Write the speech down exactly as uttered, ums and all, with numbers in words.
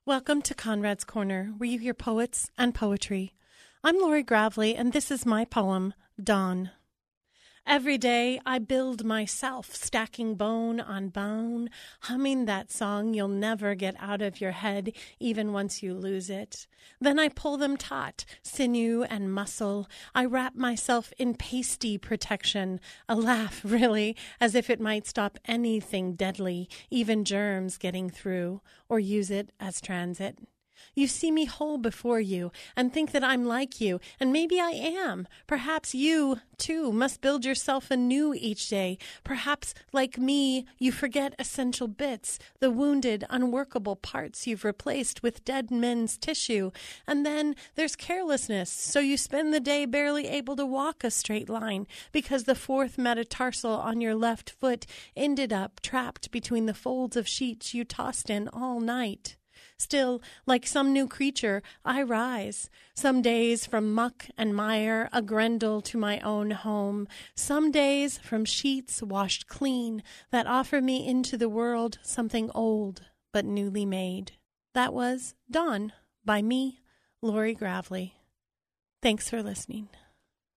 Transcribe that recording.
Welcome to Conrad's Corner, where you hear poets and poetry. I'm Lori Gravely, and this is my poem, Dawn. Every day I build myself, stacking bone on bone, humming that song you'll never get out of your head, even once you lose it. Then I pull them taut, sinew and muscle. I wrap myself in pasty protection, a laugh, really, as if it might stop anything deadly, even germs getting through, or use it as transit. You see me whole before you and think that I'm like you, and maybe I am. Perhaps you, too, must build yourself anew each day. Perhaps, like me, you forget essential bits, the wounded, unworkable parts you've replaced with dead men's tissue. And then there's carelessness, so you spend the day barely able to walk a straight line because the fourth metatarsal on your left foot ended up trapped between the folds of sheets you tossed in all night. Still, like some new creature, I rise. Some days from muck and mire, a Grendel to my own home. Some days from sheets washed clean that offer me into the world something old but newly made. That was Dawn by me, Lori Gravely. Thanks for listening.